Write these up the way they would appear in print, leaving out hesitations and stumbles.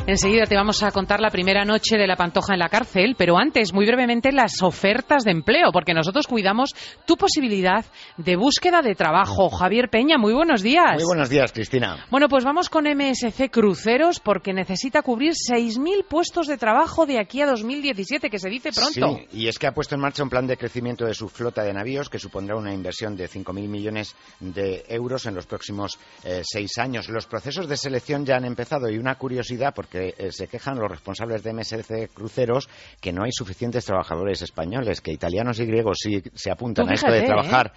Enseguida te vamos a contar la primera noche de la Pantoja en la cárcel, pero antes, muy brevemente, las ofertas de empleo, porque nosotros cuidamos tu posibilidad de búsqueda de trabajo. Javier Peña, muy buenos días. Muy buenos días, Cristina. Bueno, pues vamos con MSC Cruceros, porque necesita cubrir 6.000 puestos de trabajo de aquí a 2017, que se dice pronto. Sí, y es que ha puesto en marcha un plan de crecimiento de su flota de navíos que supondrá una inversión de 5.000 millones de euros en los próximos 6 años. Los procesos de selección ya han empezado y una curiosidad, porque se quejan los responsables de MSC Cruceros que no hay suficientes trabajadores españoles, que italianos y griegos sí se apuntan a esto de trabajar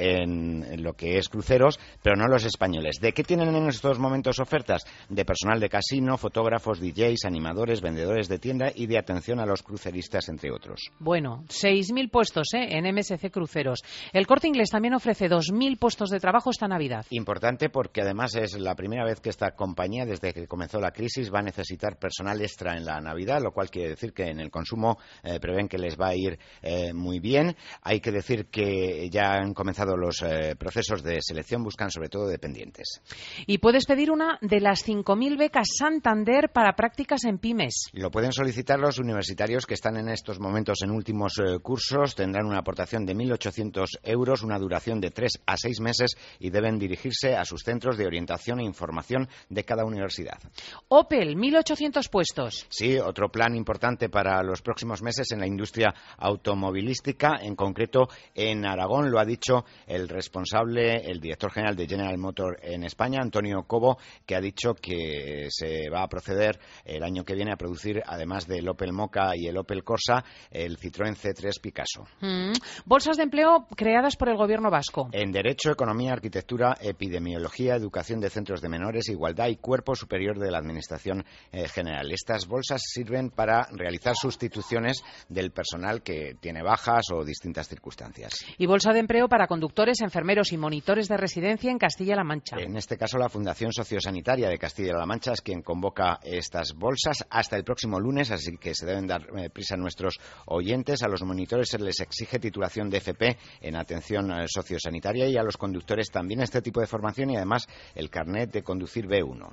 en lo que es cruceros, pero no los españoles. ¿De qué tienen en estos momentos ofertas? De personal de casino, fotógrafos, DJs, animadores, vendedores de tienda y de atención a los cruceristas, entre otros. Bueno, 6.000 puestos en MSC Cruceros. El Corte Inglés también ofrece 2.000 puestos de trabajo esta Navidad. Importante porque además es la primera vez que esta compañía, desde que comenzó la crisis, va a necesitar personal extra en la Navidad, lo cual quiere decir que en el consumo prevén que les va a ir muy bien. Hay que decir que ya han comenzado los procesos de selección, buscan sobre todo dependientes. Y puedes pedir una de las 5.000 becas Santander para prácticas en pymes. Lo pueden solicitar los universitarios que están en estos momentos en últimos cursos. Tendrán una aportación de 1.800 euros, una duración de 3 a 6 meses y deben dirigirse a sus centros de orientación e información de cada universidad. Opel, 1.800 puestos. Sí, otro plan importante para los próximos meses en la industria automovilística, en concreto en Aragón. Lo ha dicho el responsable, el director general de General Motors en España, Antonio Cobo, que ha dicho que se va a proceder el año que viene a producir, además del Opel Mokka y el Opel Corsa, el Citroën C3 Picasso. Bolsas de empleo creadas por el gobierno vasco. En Derecho, Economía, Arquitectura, Epidemiología, Educación de Centros de Menores, Igualdad y Cuerpo Superior de la Administración general. Estas bolsas sirven para realizar sustituciones del personal que tiene bajas o distintas circunstancias. Y bolsa de empleo para conductores, enfermeros y monitores de residencia en Castilla-La Mancha. En este caso, la Fundación Sociosanitaria de Castilla-La Mancha es quien convoca estas bolsas hasta el próximo lunes, así que se deben dar prisa a nuestros oyentes. A los monitores se les exige titulación de FP en atención sociosanitaria y a los conductores también este tipo de formación y además el carnet de conducir B1.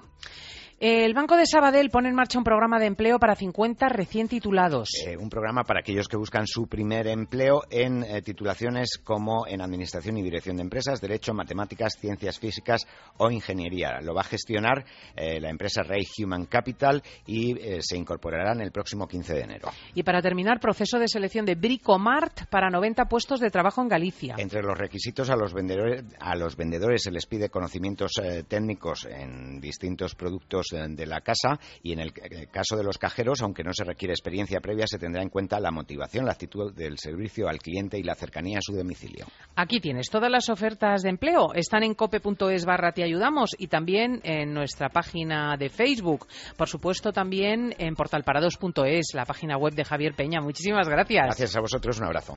El Banco de Sabadell pone en marcha un programa de empleo para 50 recién titulados. Un programa para aquellos que buscan su primer empleo en titulaciones como en Administración y Dirección de Empresas, Derecho, Matemáticas, Ciencias Físicas o Ingeniería. Lo va a gestionar la empresa Ray Human Capital y se incorporarán el próximo 15 de enero. Y para terminar, proceso de selección de Bricomart para 90 puestos de trabajo en Galicia. Entre los requisitos a los vendedores se les pide conocimientos técnicos en distintos productos de la casa y en el caso de los cajeros, aunque no se requiere experiencia previa, se tendrá en cuenta la motivación, la actitud del servicio al cliente y la cercanía a su domicilio. Aquí tienes todas las ofertas de empleo. Están en cope.es/te ayudamos y también en nuestra página de Facebook. Por supuesto, también en portalparados.es, la página web de Javier Peña. Muchísimas gracias. Gracias a vosotros. Un abrazo.